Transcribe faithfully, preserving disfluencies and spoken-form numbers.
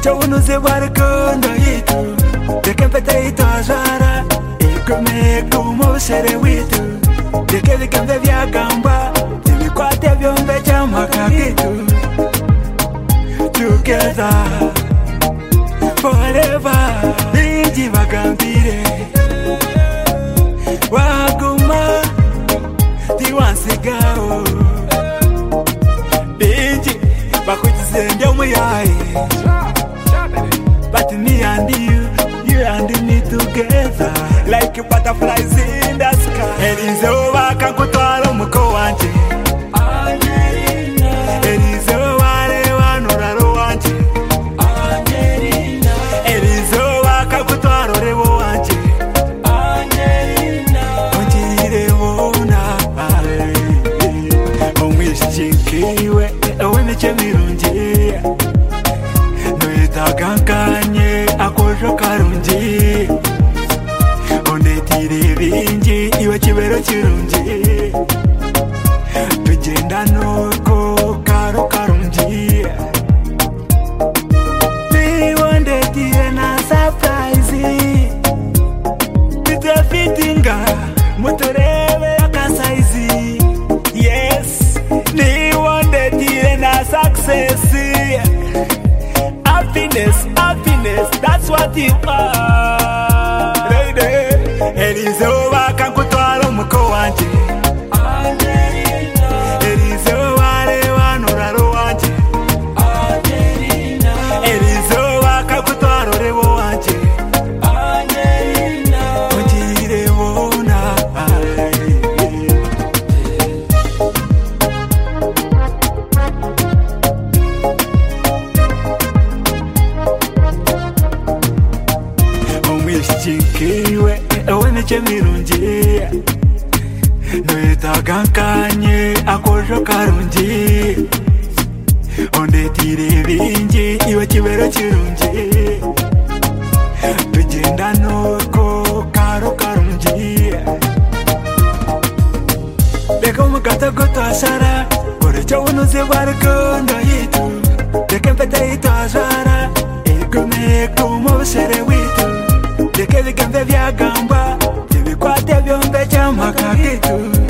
Uricho unuze warukundo yitu Deke mpete itozara Ikume kumusere witu Deke vikembe vyagamba Tibikwate vyombe chamaka kitu Together Forever Binji bagambire Waguma Tiwansigao Binji Bakutizende umuyaye But me and you, you and me together Like butterflies in the sky Elize waka kutwala umuko wanje Angelina Elize wale wanuraro wanje Angelina Elize waka kutwala rebo wanje Angelina Onjire wona Omwishikiwe Ewe meche mirunje Noitagankanye akojo karunji Ondetire binji iwe kibero kirunji Tugenda nuko karo karunji Niwondetire na surprise Nitwafitinga muturebe akasaizi Yes Niwondetire na success Happiness, happiness, that's what you are Lady Elize waka kutwala umuko wanje Angelina Elize wale wanuraro wanje Angelina Elize waka kutwala rebo wanje Angelina Onjire wona Omwishikiwe ewe meche mirunji Noitagankanye akojo karunji Ondetire binji iwe kibero kirunji Tugenda nuko karo karunji Leka umukata gutwashara Uricho unuze warukundo yitu Deke mpete itwashara Igume kumusere witu Deke vikembe vyagamba Tibikwate vyombe chamaka kitu